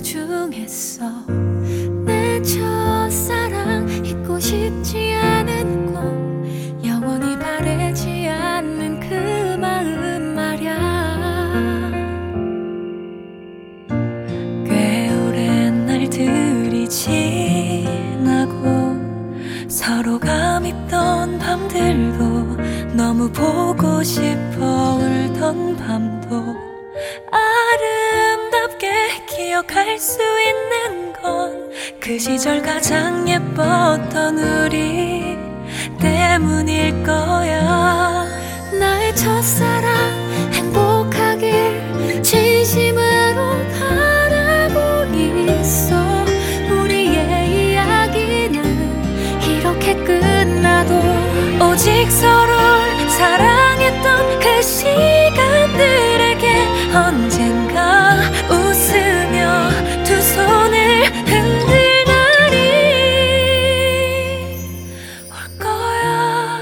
소중했어. 내 첫사랑 잊고 싶지 않은 건 영원히 바래지 않는 그 마음 말야. 꽤 오랜 날들이 지나고 서로가 밉던 밤들도 너무 보고 싶어 울던 밤도 아름답게 기억할 수 있는 건 그 시절 가장 예뻤던 우리 때문일 거야. 나의 첫사랑 행복하길 진심으로 바라고 있어. 우리의 이야기는 이렇게 끝나도 오직 서로를 사랑했던 그 시간들에게 언젠가 웃으며 두 손을 흔들 날이 올 거야.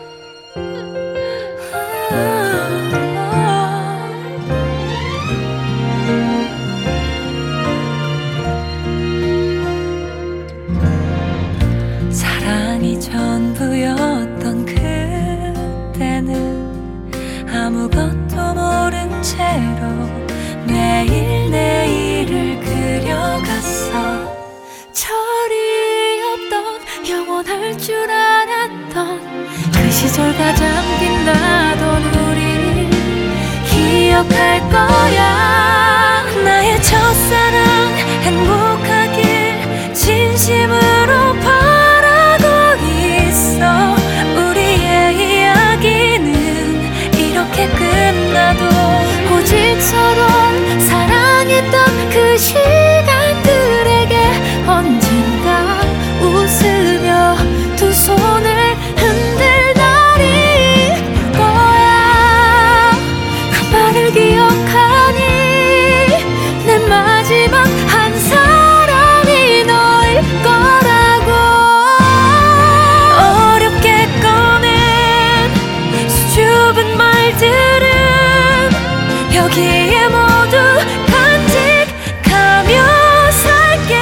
사랑이 전부였던 그때는 아무것도 모른 채로 매일 내일을 그려갔어. 철이 없던 영원할 줄 알았던 그 시절 가장 빛나던 우리 기억할 거야. 나의 첫사랑 행복하길 진심으로 바라고 있어. 우리의 이야기는 이렇게 끝나도 오직 서로를 사랑했던 그 시간들에게 언젠가 웃으며 두 손을 흔들 날이 올 거야. 그 말을 기억하니 내 마지막 한 사랑이 너일 거라고. 어렵게 꺼낸 수줍은 말들은 여기에 모두 간직하며 살게.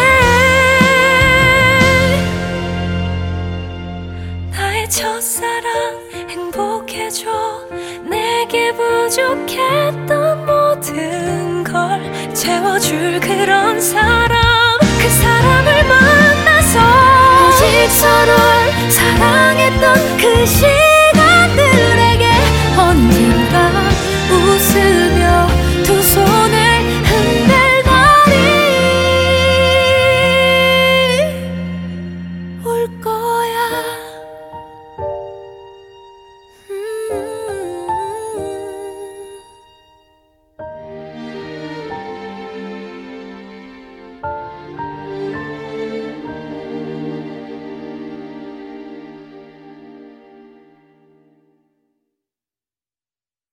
나의 첫사랑 행복해져. 내게 부족했던 모든 걸 채워줄 그런 사람. 그 사람을 만나서 오직 서로를 사랑했던 그 시간